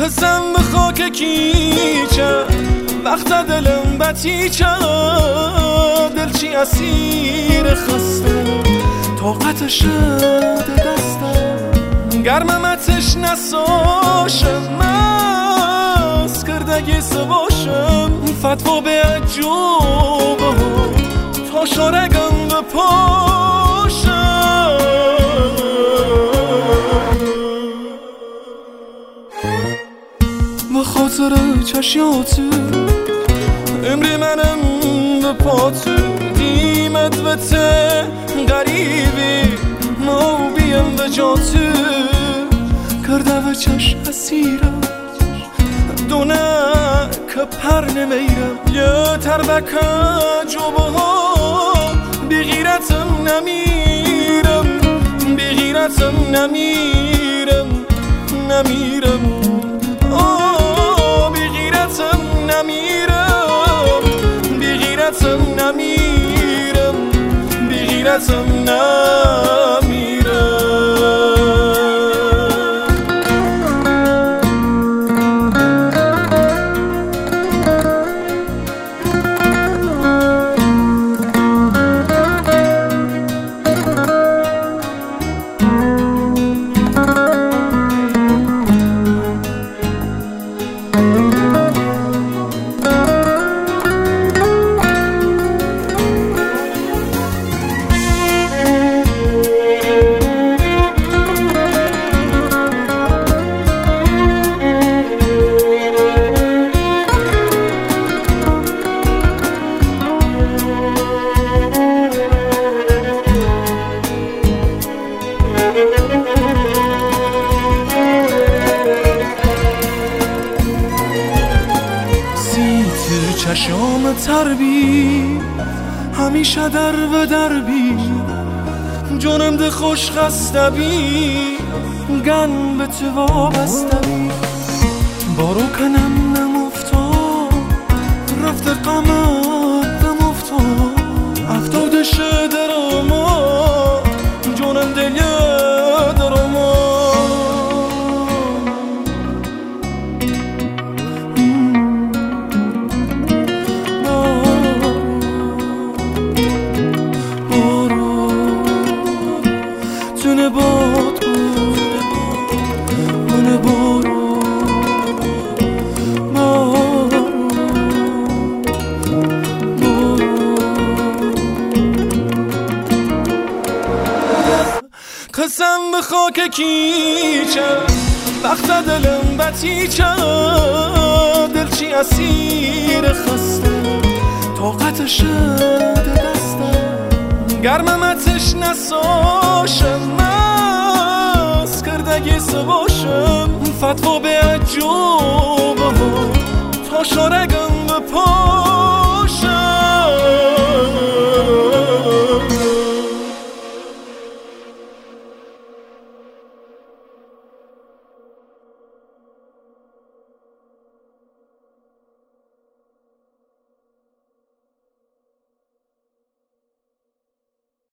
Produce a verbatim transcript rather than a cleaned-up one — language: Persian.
قسم به خاک کیچه وقت دلم بتیچه دلچی اسیر خسته طاقت شده دستم گرممتش نساشم مز کردگی سباشم فتوا به عجوبه تا شارگم بپاشم به خاطر چشیات امری منم به پات دیمت و ته غریبی ما بیم به جات کرده و چش اسیرم دونه که پر نمیرم یه تربکه جوبه ها بغیرتم نمیرم بغیرتم نمیرم نمیرم آه بغیرتم نمیرم بغیرتم نمیرم بغیرتم نمیرم چشام تربی همیشه در و دربی جانم ده خوش خسته بی گن به تو وابسته بی بارو کنم نمفتاد رفته قمت نمفتاد افتاده شه در آما جانم دلیه در آما تونه باد من بارو بارو بارو قسم به خاک کیچه وقت دلم بتیچه دلچی اسیر خسته طاقت شده دستم گرممتش نساشم مز کردگی سباشم فتوا به عجوبه